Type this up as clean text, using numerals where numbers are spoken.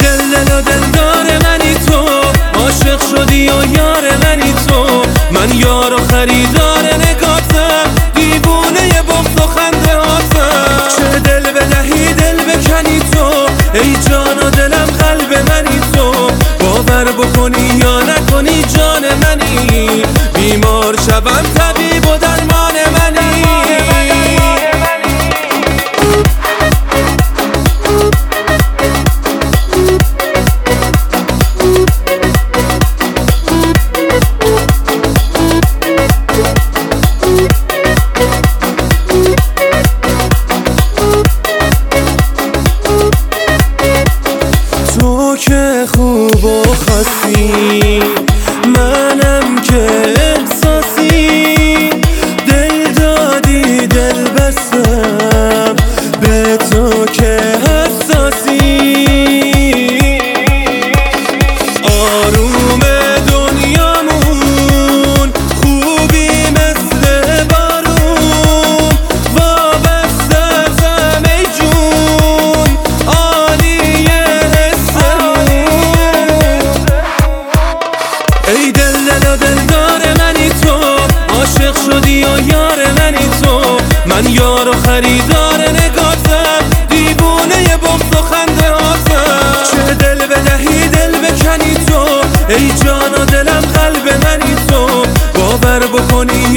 دل و دلدار منی تو، عاشق شدی و یار منی تو. من یار و خریدار نگاتم، دیوونه بغض و خنده هاتم. چه دل بدهی دل بکنی تو، ای جان و دلم قلب منی تو. باور بکنی یا نکنی جان منی، بیمار شوم طبیب و درمان منی. تو که خوب و خاصی، منم که احساسی. دل دادی دل بستم، به تو که حساسی. آروم دنیامون خوبی مثل بارون، وابسته ازم ای جون، عالیه حسمون. ای دل و دلدار منی تو، عاشق شدی و یار منی تو. من یار و خریدار نگاتم، دیوونه بغض و خنده هاتم. چه دل بدهی دل بکنی تو، ای جان و دلم قلب منی تو. باور بکنی